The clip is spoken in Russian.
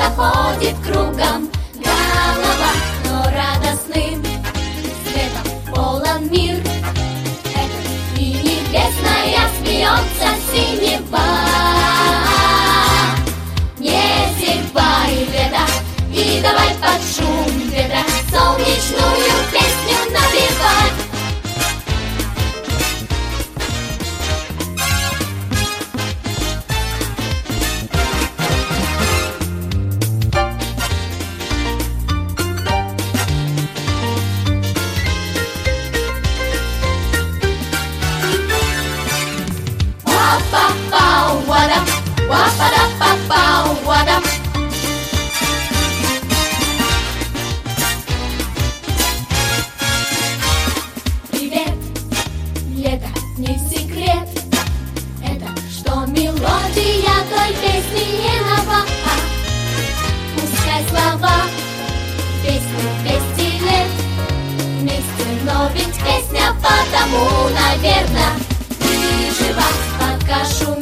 ходит кругом голова, но радостным светом полон мир. Это и небесная смеется синева. Не зевай, лето, и давай под шум ветра солнечную песню напевать. Привет, лето, не секрет, это что мелодия той песни не нова. Пускай слова песни 200 лет вместе, но ведь песня потому, наверное, ты жива, пока шум